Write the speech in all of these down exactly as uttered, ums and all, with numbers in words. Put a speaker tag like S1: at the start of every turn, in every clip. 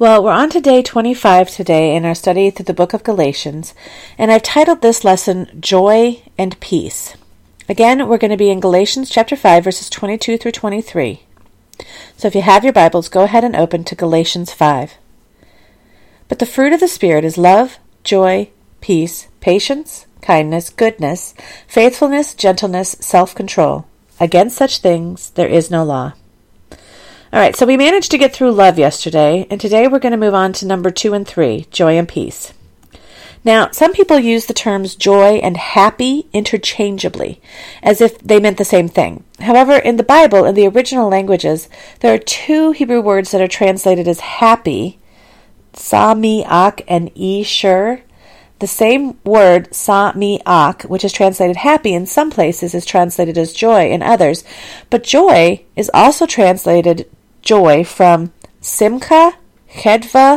S1: Well, we're on to day twenty-five today in our study through the book of Galatians, and I've titled this lesson, Joy and Peace. Again, we're going to be in Galatians chapter five, verses twenty-two through twenty-three. So if you have your Bibles, go ahead and open to Galatians five. But the fruit of the Spirit is love, joy, peace, patience, kindness, goodness, faithfulness, gentleness, self-control. Against such things there is no law. All right, so we managed to get through love yesterday, and today we're going to move on to number two and three, joy and peace. Now, some people use the terms joy and happy interchangeably, as if they meant the same thing. However, in the Bible, in the original languages, there are two Hebrew words that are translated as happy, sa-mi-ak and e-shur. The same word, sa-mi-ak, which is translated happy in some places, is translated as joy in others. But joy is also translated joy from simcha, chedva,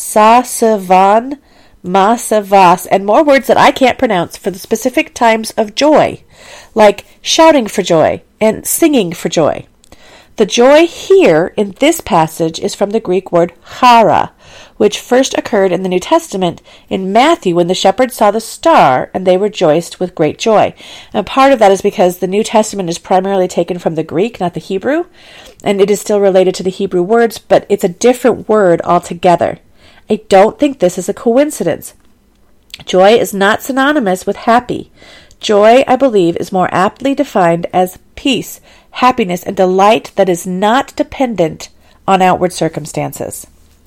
S1: sa-savan, ma-savas, and more words that I can't pronounce for the specific times of joy, like shouting for joy and singing for joy. The joy here in this passage is from the Greek word chara, which first occurred in the New Testament in Matthew when the shepherds saw the star and they rejoiced with great joy. And part of that is because the New Testament is primarily taken from the Greek, not the Hebrew, and it is still related to the Hebrew words, but it's a different word altogether. I don't think this is a coincidence. Joy is not synonymous with happy. Joy, I believe, is more aptly defined as peace, happiness, and delight that is not dependent on outward circumstances.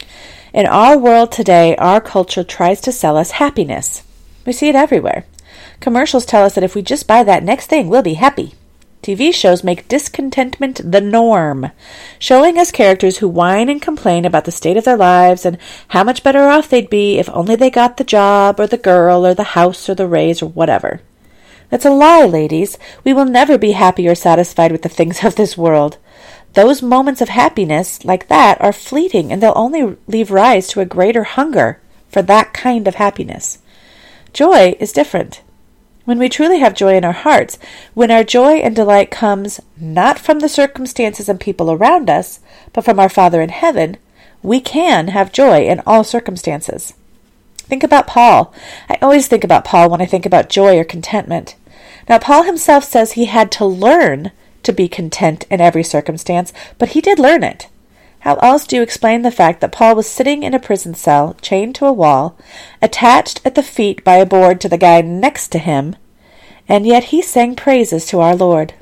S1: In our world today, our culture tries to sell us happiness. We see it everywhere. Commercials tell us that if we just buy that next thing, we'll be happy. T V shows make discontentment the norm, showing us characters who whine and complain about the state of their lives and how much better off they'd be if only they got the job or the girl or the house or the raise or whatever. That's a lie, ladies. We will never be happy or satisfied with the things of this world. Those moments of happiness like that are fleeting, and they'll only leave rise to a greater hunger for that kind of happiness. Joy is different. When we truly have joy in our hearts, when our joy and delight comes not from the circumstances and people around us, but from our Father in heaven, we can have joy in all circumstances. Think about Paul. I always think about Paul when I think about joy or contentment. Now, Paul himself says he had to learn to be content in every circumstance, but he did learn it. How else do you explain the fact that Paul was sitting in a prison cell, chained to a wall, attached at the feet by a board to the guy next to him, and yet he sang praises to our Lord?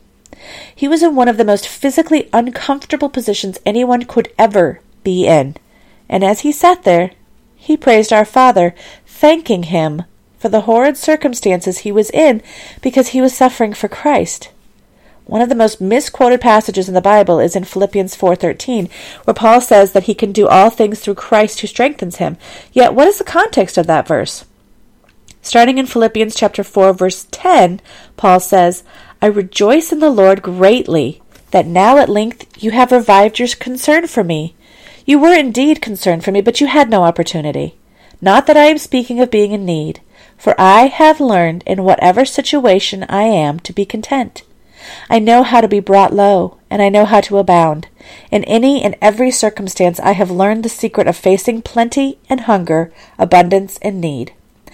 S1: He was in one of the most physically uncomfortable positions anyone could ever be in, and as he sat there, he praised our Father, thanking him for the horrid circumstances he was in because he was suffering for Christ. One of the most misquoted passages in the Bible is in Philippians four thirteen, where Paul says that he can do all things through Christ who strengthens him. Yet, what is the context of that verse? Starting in Philippians chapter four, verse ten, Paul says, I rejoice in the Lord greatly, that now at length you have revived your concern for me. You were indeed concerned for me, but you had no opportunity. Not that I am speaking of being in need, for I have learned in whatever situation I am to be content. I know how to be brought low, and I know how to abound. In any and every circumstance I have learned the secret of facing plenty and hunger, abundance and need.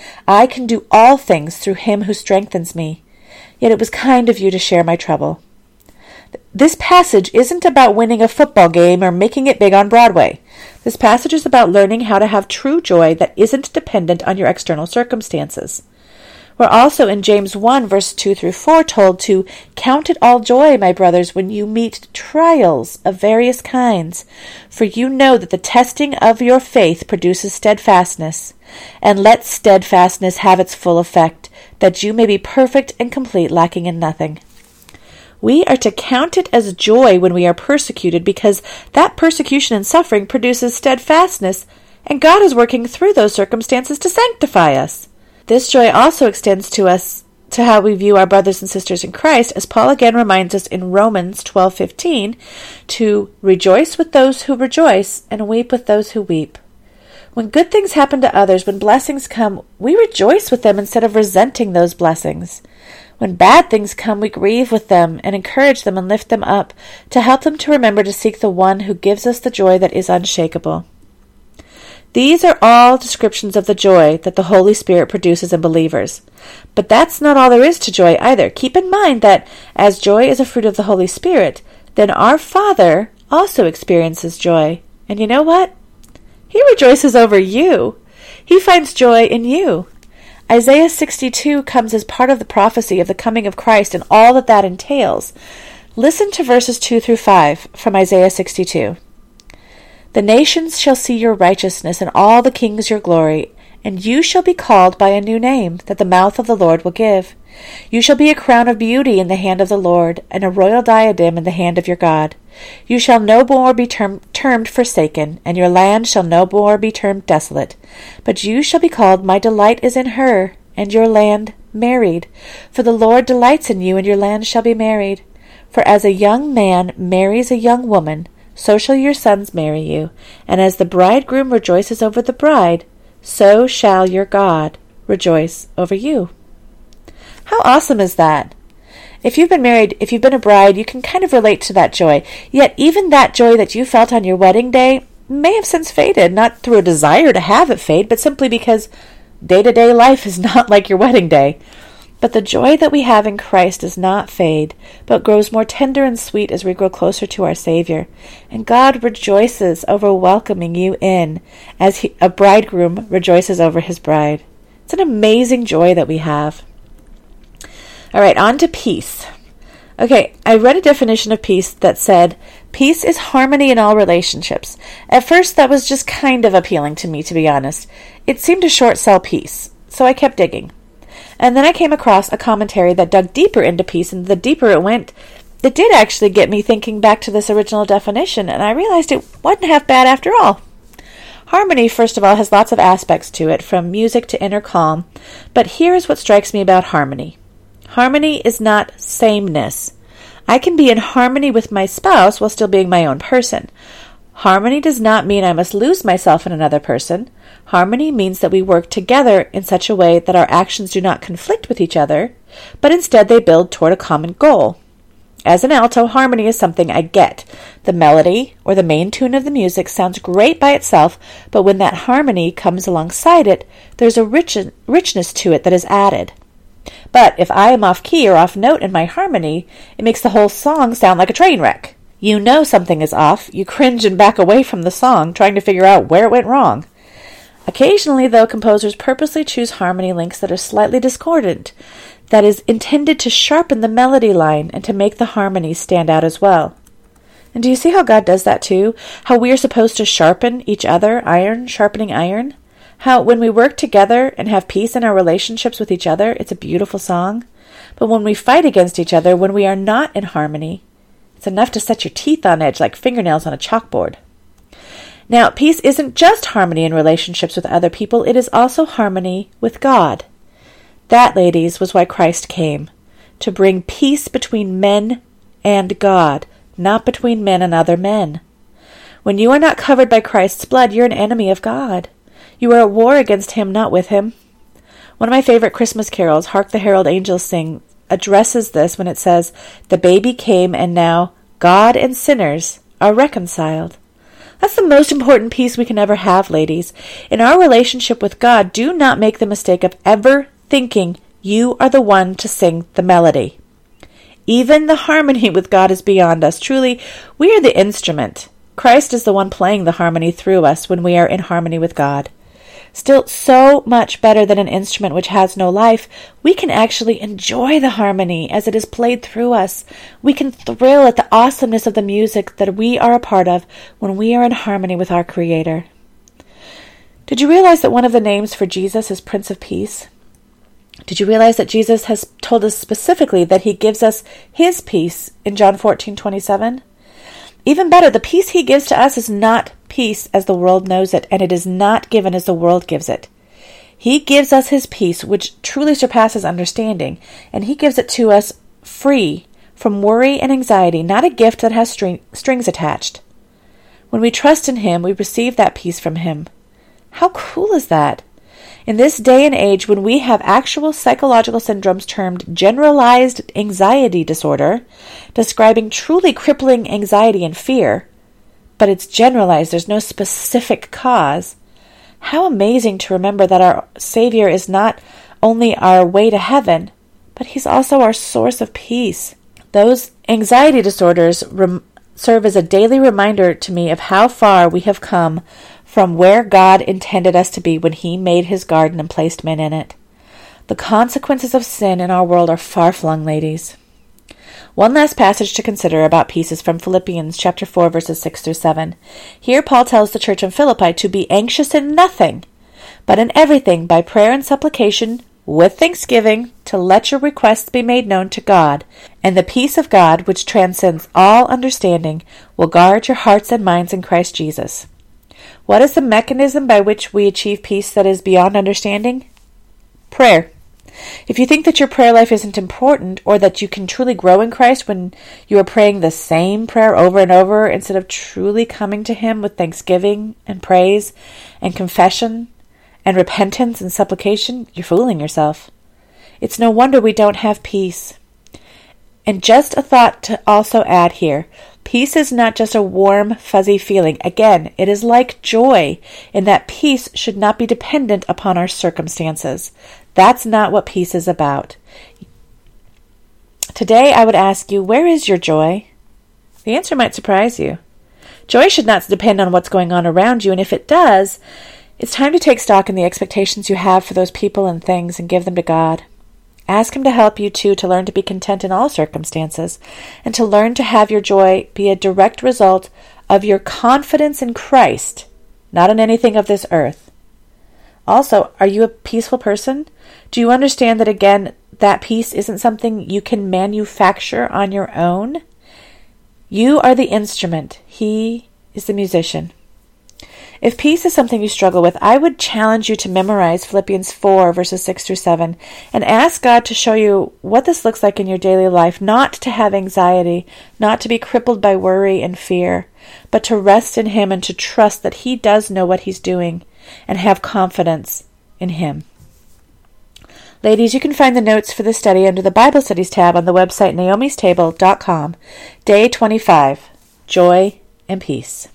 S1: I can do all things through him who strengthens me. Yet it was kind of you to share my trouble. This passage isn't about winning a football game or making it big on Broadway. This passage is about learning how to have true joy that isn't dependent on your external circumstances. We're also in James one, verse two through four, told to count it all joy, my brothers, when you meet trials of various kinds, for you know that the testing of your faith produces steadfastness. And let steadfastness have its full effect, that you may be perfect and complete, lacking in nothing. We are to count it as joy when we are persecuted, because that persecution and suffering produces steadfastness, and God is working through those circumstances to sanctify us. This joy also extends to us, to how we view our brothers and sisters in Christ, as Paul again reminds us in Romans twelve fifteen, to rejoice with those who rejoice and weep with those who weep. When good things happen to others, when blessings come, we rejoice with them instead of resenting those blessings. When bad things come, we grieve with them and encourage them and lift them up to help them to remember to seek the one who gives us the joy that is unshakable. These are all descriptions of the joy that the Holy Spirit produces in believers. But that's not all there is to joy either. Keep in mind that as joy is a fruit of the Holy Spirit, then our Father also experiences joy. And you know what? He rejoices over you. He finds joy in you. Isaiah sixty-two comes as part of the prophecy of the coming of Christ and all that that entails. Listen to verses two through five from Isaiah sixty-two. The nations shall see your righteousness, and all the kings your glory, and you shall be called by a new name that the mouth of the Lord will give. You shall be a crown of beauty in the hand of the Lord, and a royal diadem in the hand of your God. You shall no more be term- termed forsaken, and your land shall no more be termed desolate. But you shall be called, My delight is in her, and your land married. For the Lord delights in you, and your land shall be married. For as a young man marries a young woman, so shall your sons marry you. And as the bridegroom rejoices over the bride, so shall your God rejoice over you. How awesome is that? If you've been married, if you've been a bride, you can kind of relate to that joy. Yet even that joy that you felt on your wedding day may have since faded, not through a desire to have it fade, but simply because day-to-day life is not like your wedding day. But the joy that we have in Christ does not fade, but grows more tender and sweet as we grow closer to our Savior. And God rejoices over welcoming you in, as he, a bridegroom rejoices over his bride. It's an amazing joy that we have. All right, on to peace. Okay, I read a definition of peace that said, peace is harmony in all relationships. At first, that was just kind of appealing to me, to be honest. It seemed to short sell peace, so I kept digging. And then I came across a commentary that dug deeper into peace, and the deeper it went, it did actually get me thinking back to this original definition, and I realized it wasn't half bad after all. Harmony, first of all, has lots of aspects to it, from music to inner calm, but here's what strikes me about harmony. Harmony is not sameness. I can be in harmony with my spouse while still being my own person. Harmony does not mean I must lose myself in another person. Harmony means that we work together in such a way that our actions do not conflict with each other, but instead they build toward a common goal. As an alto, harmony is something I get. The melody or the main tune of the music sounds great by itself, but when that harmony comes alongside it, there's a rich, richness to it that is added. But if I am off key or off note in my harmony, it makes the whole song sound like a train wreck. You know something is off. You cringe and back away from the song, trying to figure out where it went wrong. Occasionally, though, composers purposely choose harmony links that are slightly discordant, that is intended to sharpen the melody line and to make the harmony stand out as well. And do you see how God does that too? How we are supposed to sharpen each other, iron sharpening iron? How when we work together and have peace in our relationships with each other, it's a beautiful song. But when we fight against each other, when we are not in harmony, it's enough to set your teeth on edge like fingernails on a chalkboard. Now, peace isn't just harmony in relationships with other people, it is also harmony with God. That, ladies, was why Christ came, to bring peace between men and God, not between men and other men. When you are not covered by Christ's blood, you're an enemy of God. You are at war against him, not with him. One of my favorite Christmas carols, Hark the Herald Angels Sing, addresses this when it says, "The baby came and now God and sinners are reconciled." That's the most important peace we can ever have, ladies. In our relationship with God, do not make the mistake of ever thinking you are the one to sing the melody. Even the harmony with God is beyond us. Truly, we are the instrument. Christ is the one playing the harmony through us when we are in harmony with God. Still, so much better than an instrument which has no life, we can actually enjoy the harmony as it is played through us. We can thrill at the awesomeness of the music that we are a part of when we are in harmony with our Creator. Did you realize that one of the names for Jesus is Prince of Peace? Did you realize that Jesus has told us specifically that he gives us his peace in John fourteen twenty-seven? Even better, the peace he gives to us is not peace as the world knows it, and it is not given as the world gives it. He gives us his peace, which truly surpasses understanding, and he gives it to us free from worry and anxiety, not a gift that has string- strings attached. When we trust in him, we receive that peace from him. How cool is that? In this day and age, when we have actual psychological syndromes termed generalized anxiety disorder, describing truly crippling anxiety and fear, but it's generalized, there's no specific cause, How amazing to remember that our Savior is not only our way to heaven, but He's also our source of peace. Those anxiety disorders rem- serve as a daily reminder to me of how far we have come from where God intended us to be when He made His garden and placed men in it. The consequences of sin in our world are far-flung, ladies. One last passage to consider about peace is from Philippians chapter four, verses six through seven. Here Paul tells the church in Philippi to be anxious in nothing, but in everything by prayer and supplication, with thanksgiving, to let your requests be made known to God, and the peace of God, which transcends all understanding, will guard your hearts and minds in Christ Jesus. What is the mechanism by which we achieve peace that is beyond understanding? Prayer. If you think that your prayer life isn't important, or that you can truly grow in Christ when you are praying the same prayer over and over instead of truly coming to Him with thanksgiving and praise and confession and repentance and supplication, you're fooling yourself. It's no wonder we don't have peace. And just a thought to also add here. Peace is not just a warm, fuzzy feeling. Again, it is like joy in that peace should not be dependent upon our circumstances. That's not what peace is about. Today, I would ask you, where is your joy? The answer might surprise you. Joy should not depend on what's going on around you, and if it does, it's time to take stock in the expectations you have for those people and things and give them to God. Ask Him to help you, too, to learn to be content in all circumstances, and to learn to have your joy be a direct result of your confidence in Christ, not in anything of this earth. Also, are you a peaceful person? Do you understand that, again, that peace isn't something you can manufacture on your own? You are the instrument. He is the musician. If peace is something you struggle with, I would challenge you to memorize Philippians four, verses six through seven, and ask God to show you what this looks like in your daily life, not to have anxiety, not to be crippled by worry and fear, but to rest in Him and to trust that He does know what He's doing and have confidence in Him. Ladies, you can find the notes for this study under the Bible Studies tab on the website naomis table dot com. Day twenty-five, Joy and Peace.